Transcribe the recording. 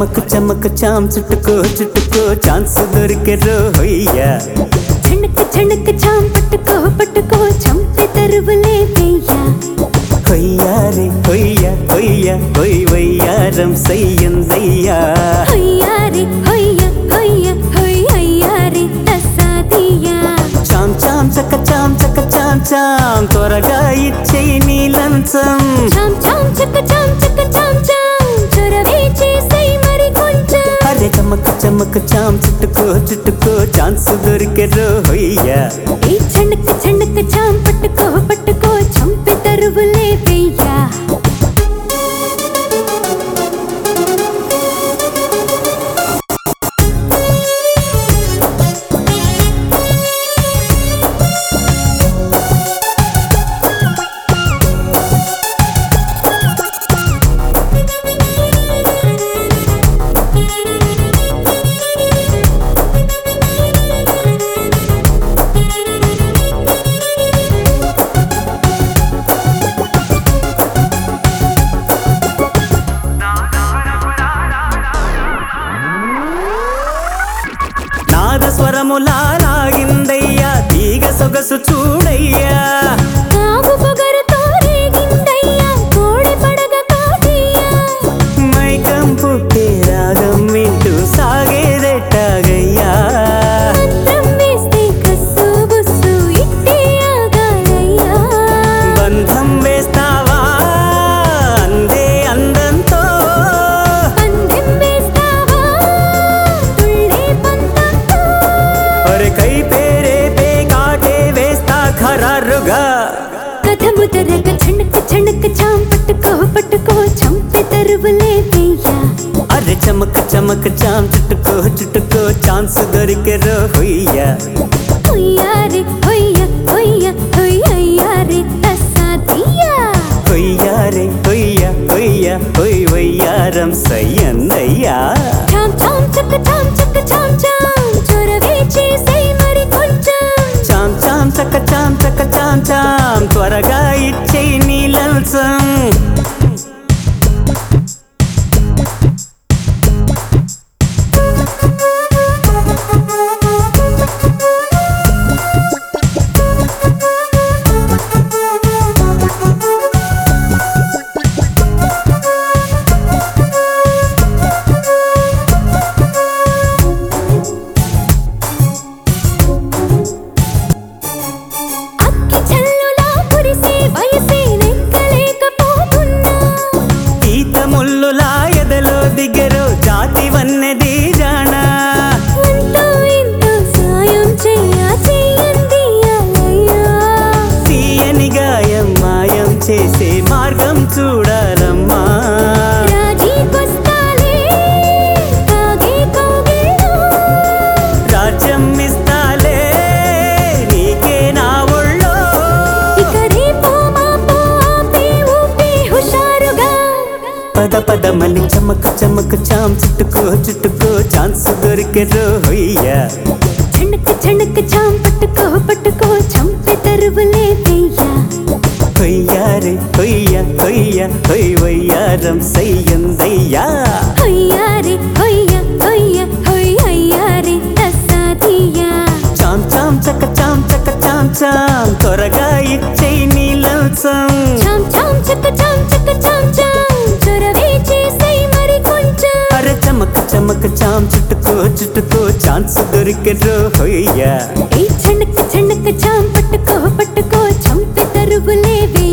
చమక్ చమక్ చాం చుట్టుకో చుట్టుకో chance దొరికే రోయ్యా చణక్ చణక్ చాం పట్టుకో పట్టుకో చంపి తరువులే వెయ్యా హొయ్యా రే హొయ్యా హొయ్యా హొయ్ వయ్యారం సయ్యందయ్యా హొయ్యా రే హొయ్యా హొయ్యా హొయ్ అయ్యా రే తసాదియా చాం చాం చక చాం చక చాం చాం త్వరగా ఇచ్చేయి నీ లంచం చాం చాం చక చాం చక చాం చాం చొరవే చేసేయ్ మరి కొంచెం అరే చమక్ చమక్ చాం చుట్టుకో చుట్టుకో ఛాన్స్ దొరికే రోయ్యా ఈ చణక్ చణక్ చాం పట్టుకో పట్టుకో చంపి తరువులే వెయ్యా స్వరములాగిందయ్యా తీగ సొగసు చూడయ్యా కాగు పొగరుతో రేగిందయ్యా కోడి పడగ కాటయ్యా మైకం పుట్టే రాగం వింటూ సాగేదెట్టాగయ్యా మంత్రం వేస్తే కస్సు బుస్సు ఇట్టే ఆగాలయ్యా బంధం వేస్తావా అందే అందంతో పందెం వేస్తావా తుళ్ళే పంతంతో ఒరే కై పేరే పే కాటే వేస్తా ఖరారుగా కథ ముదరగ చణక్ చణక్ చాం పట్టుకో పట్టుకో చంపి తరువులే వెయ్యా అరే చమక్ చమక్ చాం చుట్టుకో చుట్టుకో ఛాన్స్ దొరికే రోయ్యా హొయ్యా రే హొయ్యా హొయ్యా హొయ్ అయ్యా రే తసాదియా హొయ్యా రే హొయ్యా హొయ్యా హొయ్ వయ్యారం సయ్యందయ్యా చాం చాం చక చాం చక చాం చాం చొరవే చేసేయ్ మరి కొంచెం చాం చాం చక చాం చక చాం చాం త్వరగా ఇచ్చేయి నీ లంచం అక్కి చల్లులా కురిసే వయసే నెక్కలేకపోతున్నా ఈత ముల్లులా ఎదలో దిగరో జాతి వన్నెది జానా అంటూ ఇంటూ సాయం చెయ్యండి అయ్యా తీయని గాయం మాయం చేసే మార్గం చూడాలమ్మా రాజీకొస్తాలే కాగే కౌగిల్లో రాజ్యం ఇస్తాలే నీకే నా ఒళ్ళో ఇక రేపో మాపో ఆపే ఊపే హుషారుగా పద పదమని చమక్ చమక్ చాం చుట్టుకో చుట్టుకో ఛాన్స్ దొరికే రోయ్యా చణక్ చణక్ చాం పట్టుకో పట్టుకో చంపి తరువులే వెయ్యా హొయ్యా రే హొయ్యా హొయ్యా హొయ్ వయ్యారం సయ్యందయ్యా హొయ్యా రే హొయ్యా హొయ్యా హొయ్ అయ్యా రే తసాదియా చాం చాం చక చాం చక చాం చాం త్వరగా ఇచ్చేయి నీ లంచం చాం చాం చక చాం చక చాం చాం చొరవే చేసేయ్ మరి కొంచెం అరే చమక్ చమక్ చాం చుట్టుకో చుట్టుకో ఛాన్స్ దొరికే రోయ్యా ఈ చణక్ చణక్ చాం పట్టుకో పట్టుకో చంపి తరువులే వెయ్యా